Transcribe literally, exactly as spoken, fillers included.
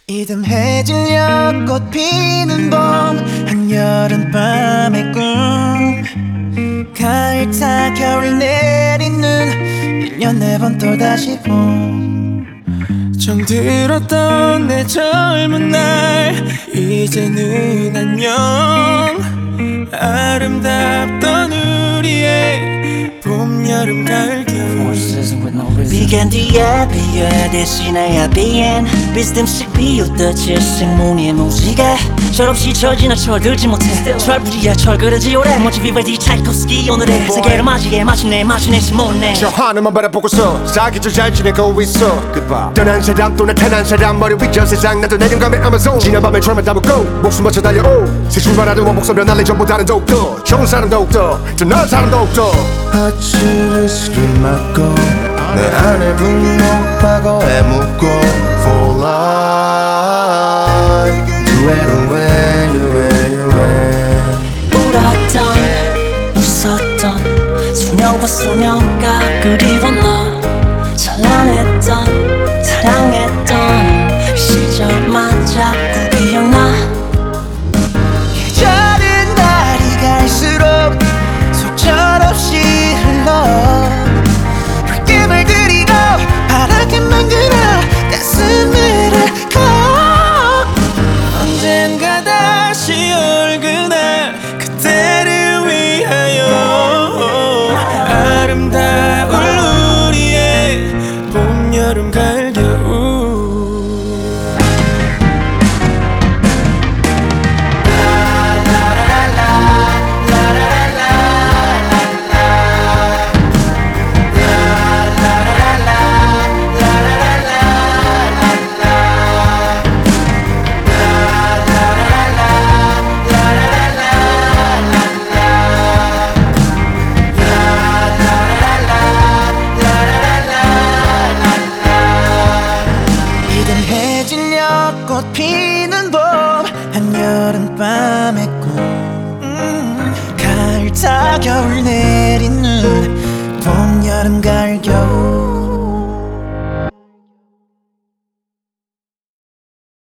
이듬해질 꽃 피는 봄 한여름밤의 꿈 가을 타 겨울 내리는 일 년에 번 또다시 봄 정들었던 내 젊은 날 이제는 안녕 아름답던 우리의 봄, 여름, 가을, 겨울 비간 뒤에 비에 대신에 비엔 비스듬씩 비웃던 질색무늬의 무지개 철없이 철지나 철들지 못해 철부지야 철그러지 오래 멋지 비발디 차이콥스키 오늘의 세계를 맞이해 마침내 마침내지 못내 저 하늘만 바라보고서 사기절 잘 지내고 있어 Goodbye. 떠난 사람 또 나타난 사람 머리 위저 세상 나도 내 영감의 아마존 지난 밤에 철만 담고 목숨 바쳐 달려오 새 출발하는 원목소리 날리 전보다는 더욱더 좋은 사람 더욱더 더 나은 사람 더욱더 아침에 술을 맞고 내 안에 분노하고 애묻고 For life You ain't away, you ain't away 울었던 웃었던 수년과 수년가 그리워 너 찬란했던 사랑했던 시절만 자꾸 기억나 계절은 날이 갈수록 속절없이 흘러 불금을 들이고 파랗게 만들어 가슴을 앓고 언젠가 다시 올 그날 그때를 위하여 아름다울 우리의 봄, 여름, 가을, 겨울 꽃 피는 봄 한여름밤의 꿈 음, 가을 타 겨울 내리는 봄 여름 가을 겨울